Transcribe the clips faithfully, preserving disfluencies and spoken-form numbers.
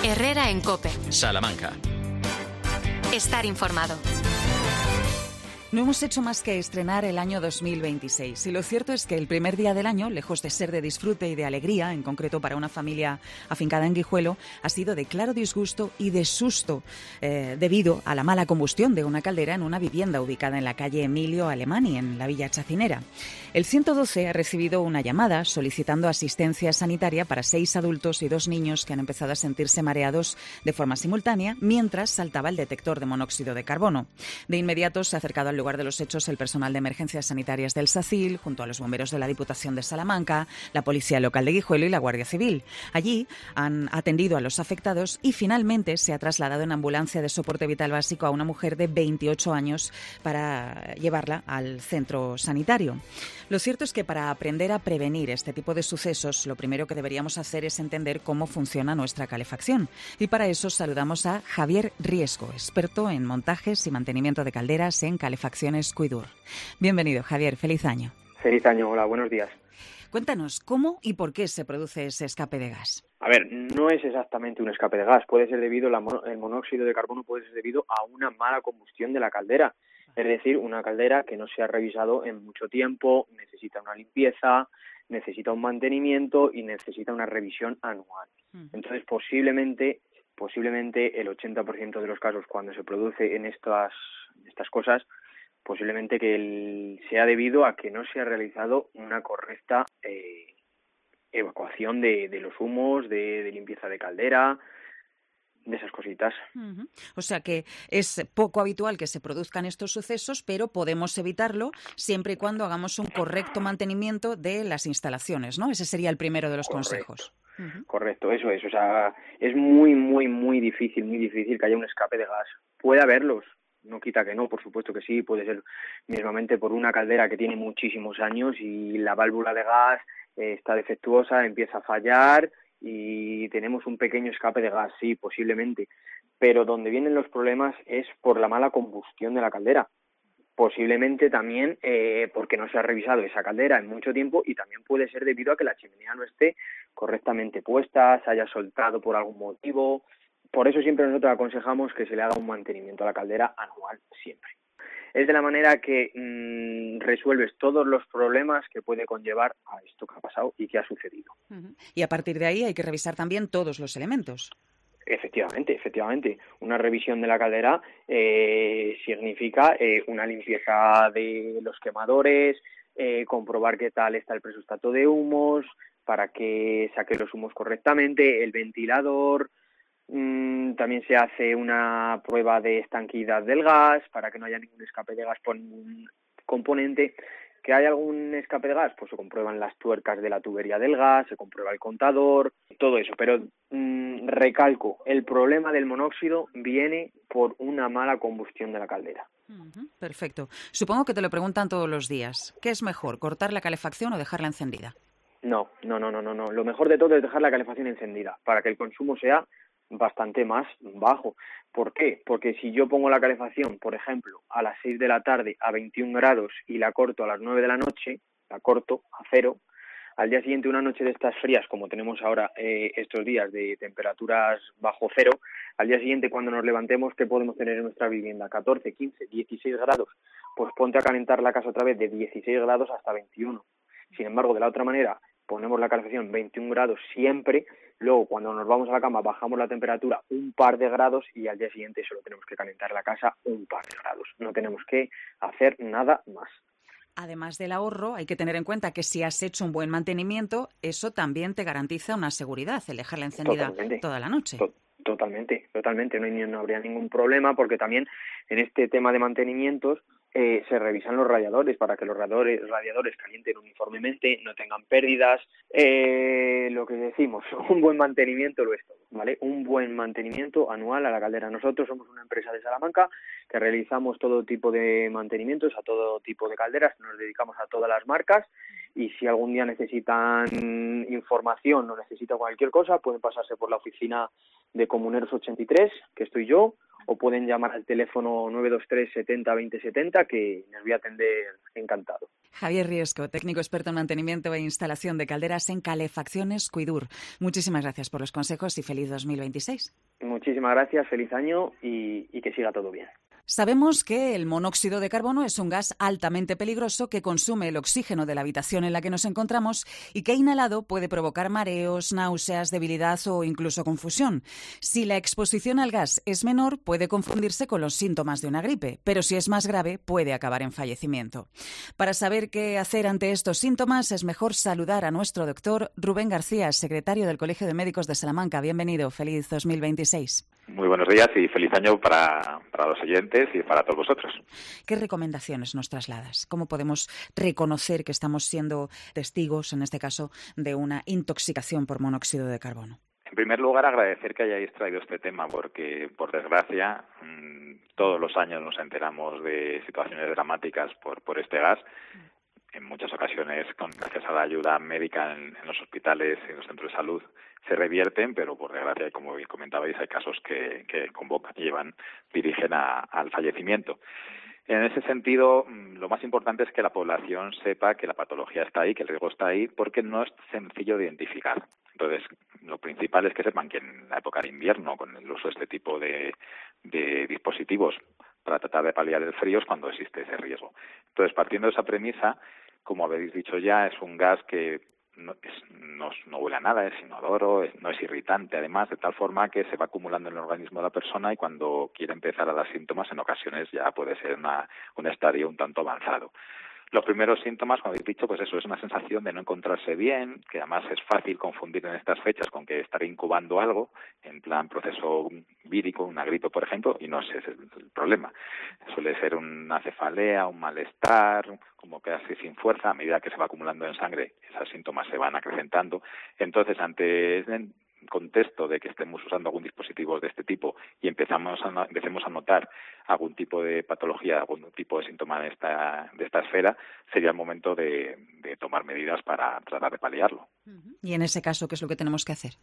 Herrera en COPE. Salamanca. Estar informado. No hemos hecho más que estrenar el año dos mil veintiséis y lo cierto es que el primer día del año, lejos de ser de disfrute y de alegría, en concreto para una familia afincada en Guijuelo, ha sido de claro disgusto y de susto eh, debido a la mala combustión de una caldera en una vivienda ubicada en la calle Emilio Alemany, en la Villa Chacinera. El ciento doce ha recibido una llamada solicitando asistencia sanitaria para seis adultos y dos niños que han empezado a sentirse mareados de forma simultánea mientras saltaba el detector de monóxido de carbono. De inmediato se ha acercado al lugar de los hechos el personal de emergencias sanitarias del SACIL, junto a los bomberos de la Diputación de Salamanca, la Policía Local de Guijuelo y la Guardia Civil. Allí han atendido a los afectados y finalmente se ha trasladado en ambulancia de soporte vital básico a una mujer de veintiocho años para llevarla al centro sanitario. Lo cierto es que para aprender a prevenir este tipo de sucesos, lo primero que deberíamos hacer es entender cómo funciona nuestra calefacción. Y para eso saludamos a Javier Riesgo, experto en montajes y mantenimiento de calderas en Calefacciones Cuidur. Bienvenido, Javier. Feliz año. Feliz año. Hola, buenos días. Cuéntanos, ¿cómo y por qué se produce ese escape de gas? A ver, no es exactamente un escape de gas. Puede ser debido, la mono, el monóxido de carbono puede ser debido a una mala combustión de la caldera. Es decir, una caldera que no se ha revisado en mucho tiempo, necesita una limpieza, necesita un mantenimiento y necesita una revisión anual. Entonces, posiblemente, posiblemente el ochenta por ciento de los casos cuando se produce en estas, estas cosas, posiblemente que el, sea debido a que no se ha realizado una correcta eh, evacuación de, de los humos, de, de limpieza de caldera, de esas cositas. Uh-huh. O sea que es poco habitual que se produzcan estos sucesos, pero podemos evitarlo siempre y cuando hagamos un correcto mantenimiento de las instalaciones, ¿no? Ese sería el primero de los Correcto. consejos. Uh-huh. Correcto, eso es. O sea, es muy, muy, muy difícil, muy difícil que haya un escape de gas. Puede haberlos, no quita que no, por supuesto que sí, puede ser mismamente por una caldera que tiene muchísimos años y la válvula de gas eh, está defectuosa, empieza a fallar y tenemos un pequeño escape de gas, sí, posiblemente, pero donde vienen los problemas es por la mala combustión de la caldera, posiblemente también eh, porque no se ha revisado esa caldera en mucho tiempo y también puede ser debido a que la chimenea no esté correctamente puesta, se haya soltado por algún motivo. Por eso siempre nosotros aconsejamos que se le haga un mantenimiento a la caldera anual siempre. Es de la manera que mmm, resuelves todos los problemas que puede conllevar a esto que ha pasado y que ha sucedido. Uh-huh. Y a partir de ahí hay que revisar también todos los elementos. Efectivamente, efectivamente. Una revisión de la caldera eh, significa eh, una limpieza de los quemadores, eh, comprobar qué tal está el presustato de humos, para que saque los humos correctamente, el ventilador. Mm, también se hace una prueba de estanqueidad del gas para que no haya ningún escape de gas por ningún componente. ¿Que hay algún escape de gas? Pues se comprueban las tuercas de la tubería del gas, se comprueba el contador, todo eso. Pero mm, recalco, el problema del monóxido viene por una mala combustión de la caldera. Uh-huh. Perfecto. Supongo que te lo preguntan todos los días. ¿Qué es mejor, cortar la calefacción o dejarla encendida? No, no, no, no, no, no. Lo mejor de todo es dejar la calefacción encendida para que el consumo sea bastante más bajo. ¿Por qué? Porque si yo pongo la calefacción, por ejemplo, a las seis de la tarde a veintiún grados y la corto a las nueve de la noche, la corto a cero, al día siguiente una noche de estas frías, como tenemos ahora eh, estos días de temperaturas bajo cero, al día siguiente cuando nos levantemos, ¿qué podemos tener en nuestra vivienda? catorce, quince, dieciséis grados. Pues ponte a calentar la casa otra vez de dieciséis grados hasta veintiuno. Sin embargo, de la otra manera, ponemos la calefacción veintiún grados siempre, luego cuando nos vamos a la cama bajamos la temperatura un par de grados y al día siguiente solo tenemos que calentar la casa un par de grados. No tenemos que hacer nada más. Además del ahorro, hay que tener en cuenta que si has hecho un buen mantenimiento, eso también te garantiza una seguridad, el dejarla encendida Totalmente. toda la noche. To- totalmente, totalmente. No, hay, no habría ningún problema porque también en este tema de mantenimientos Eh, se revisan los radiadores para que los radiadores, radiadores calienten uniformemente, no tengan pérdidas. Eh, lo que decimos, un buen mantenimiento lo es todo, ¿vale? Un buen mantenimiento anual a la caldera. Nosotros somos una empresa de Salamanca que realizamos todo tipo de mantenimientos a todo tipo de calderas, nos dedicamos a todas las marcas y si algún día necesitan información o necesitan cualquier cosa, pueden pasarse por la oficina de Comuneros ochenta y tres, que estoy yo, o pueden llamar al teléfono nueve dos tres setenta veinte setenta, que les voy a atender encantado. Javier Riesco, técnico experto en mantenimiento e instalación de calderas en Calefacciones Cuidur. Muchísimas gracias por los consejos y feliz dos mil veintiséis. Muchísimas gracias, feliz año y, y que siga todo bien. Sabemos que el monóxido de carbono es un gas altamente peligroso que consume el oxígeno de la habitación en la que nos encontramos y que inhalado puede provocar mareos, náuseas, debilidad o incluso confusión. Si la exposición al gas es menor, puede confundirse con los síntomas de una gripe, pero si es más grave, puede acabar en fallecimiento. Para saber qué hacer ante estos síntomas, es mejor saludar a nuestro doctor Rubén García, secretario del Colegio de Médicos de Salamanca. Bienvenido, feliz dos mil veintiséis. Muy buenos días y feliz año para, para los oyentes y para todos vosotros. ¿Qué recomendaciones nos trasladas? ¿Cómo podemos reconocer que estamos siendo testigos, en este caso, de una intoxicación por monóxido de carbono? En primer lugar, agradecer que hayáis traído este tema porque, por desgracia, todos los años nos enteramos de situaciones dramáticas por, por este gas. En muchas ocasiones, con, gracias a la ayuda médica en, en los hospitales y en los centros de salud, se revierten, pero por desgracia, como bien comentabais, hay casos que, que convocan y llevan, dirigen a, al fallecimiento. En ese sentido, lo más importante es que la población sepa que la patología está ahí, que el riesgo está ahí, porque no es sencillo de identificar. Entonces, lo principal es que sepan que en la época de invierno, con el uso de este tipo de, de dispositivos para tratar de paliar el frío, es cuando existe ese riesgo. Entonces, partiendo de esa premisa, como habéis dicho ya, es un gas que no, es, no, no huele a nada, es inodoro, es, no es irritante, además, de tal forma que se va acumulando en el organismo de la persona y cuando quiere empezar a dar síntomas, en ocasiones ya puede ser una, un estadio un tanto avanzado. Los primeros síntomas, como habéis dicho, pues eso es una sensación de no encontrarse bien, que además es fácil confundir en estas fechas con que estaré incubando algo, en plan proceso vírico, una gripe, por ejemplo, y no ese es el, el problema. Suele ser una cefalea, un malestar, como casi sin fuerza. A medida que se va acumulando en sangre, esos síntomas se van acrecentando. Entonces, ante contexto de que estemos usando algún dispositivo de este tipo y empezamos a, empecemos a notar algún tipo de patología, algún tipo de síntoma de esta, de esta esfera, sería el momento de, de tomar medidas para tratar de paliarlo. Y en ese caso, ¿qué es lo que tenemos que hacer?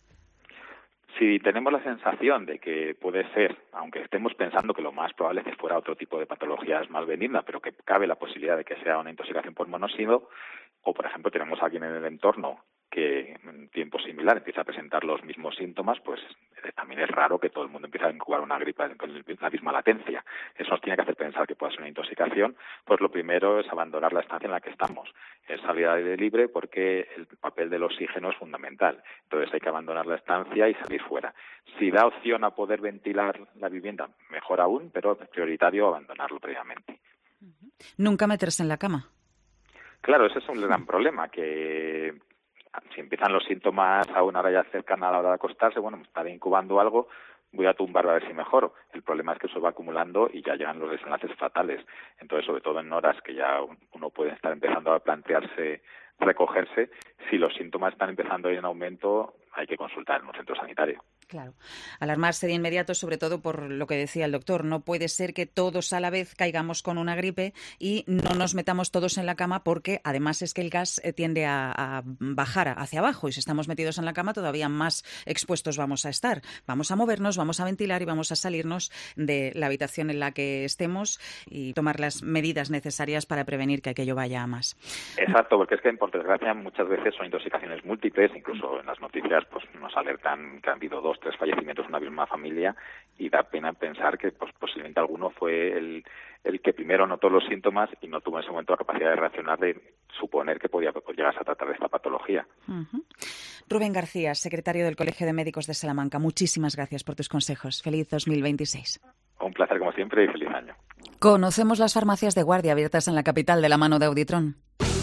Si tenemos la sensación de que puede ser, aunque estemos pensando que lo más probable es que fuera otro tipo de patologías más benigna, pero que cabe la posibilidad de que sea una intoxicación por monóxido, o por ejemplo tenemos a alguien en el entorno que en tiempo similar empieza a presentar los mismos síntomas, pues eh, también es raro que todo el mundo empiece a incubar una gripe con la misma latencia. Eso nos tiene que hacer pensar que puede ser una intoxicación. Pues lo primero es abandonar la estancia en la que estamos, es salir al aire libre porque el papel del oxígeno es fundamental. Entonces hay que abandonar la estancia y salir fuera. Si da opción a poder ventilar la vivienda, mejor aún, pero es prioritario abandonarlo previamente. Nunca meterse en la cama. Claro, ese es un gran problema, que si empiezan los síntomas a una hora ya cercana a la hora de acostarse, bueno, estaré incubando algo, voy a tumbarlo a ver si mejoro. El problema es que eso va acumulando y ya llegan los desenlaces fatales. Entonces, sobre todo en horas que ya uno puede estar empezando a plantearse recogerse, si los síntomas están empezando a ir en aumento, hay que consultar en un centro sanitario. Claro. Alarmarse de inmediato, sobre todo por lo que decía el doctor. No puede ser que todos a la vez caigamos con una gripe y no nos metamos todos en la cama porque además es que el gas tiende a, a bajar hacia abajo y si estamos metidos en la cama todavía más expuestos vamos a estar. Vamos a movernos, vamos a ventilar y vamos a salirnos de la habitación en la que estemos y tomar las medidas necesarias para prevenir que aquello vaya a más. Exacto, porque es que por desgracia muchas veces son intoxicaciones múltiples, incluso en las noticias pues nos alertan que han habido dos tres fallecimientos en una misma familia y da pena pensar que pues, posiblemente alguno fue el, el que primero notó los síntomas y no tuvo en ese momento la capacidad de reaccionar, de suponer que podía pues, llegar a tratar de esta patología. Uh-huh. Rubén García, secretario del Colegio de Médicos de Salamanca, muchísimas gracias por tus consejos. Feliz dos mil veintiséis. Un placer como siempre y feliz año. Conocemos las farmacias de guardia abiertas en la capital de la mano de Auditron.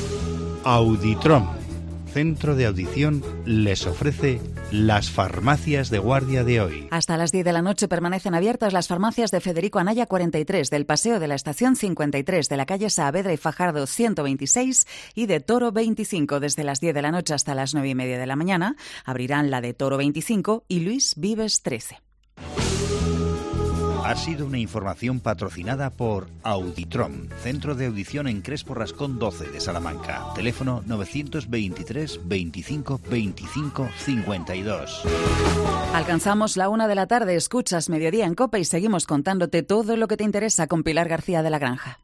Auditron, centro de audición, les ofrece las farmacias de guardia de hoy. Hasta las diez de la noche permanecen abiertas las farmacias de Federico Anaya cuarenta y tres, del Paseo de la Estación cincuenta y tres, de la calle Saavedra y Fajardo ciento veintiséis y de Toro veinticinco. Desde las diez de la noche hasta las nueve y media de la mañana abrirán la de Toro veinticinco y Luis Vives trece. Ha sido una información patrocinada por Auditrom, Centro de Audición en Crespo Rascón doce de Salamanca. Teléfono novecientos veintitrés veinticinco veinticinco cincuenta y dos. Alcanzamos la una de la tarde, escuchas Mediodía en COPE y seguimos contándote todo lo que te interesa con Pilar García de la Granja.